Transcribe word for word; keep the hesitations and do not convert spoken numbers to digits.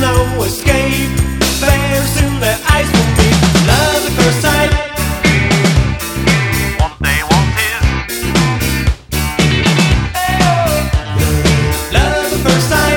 no escape. Very soon their eyes will meet. Love at first sight. One day, one tear. Love at first sight.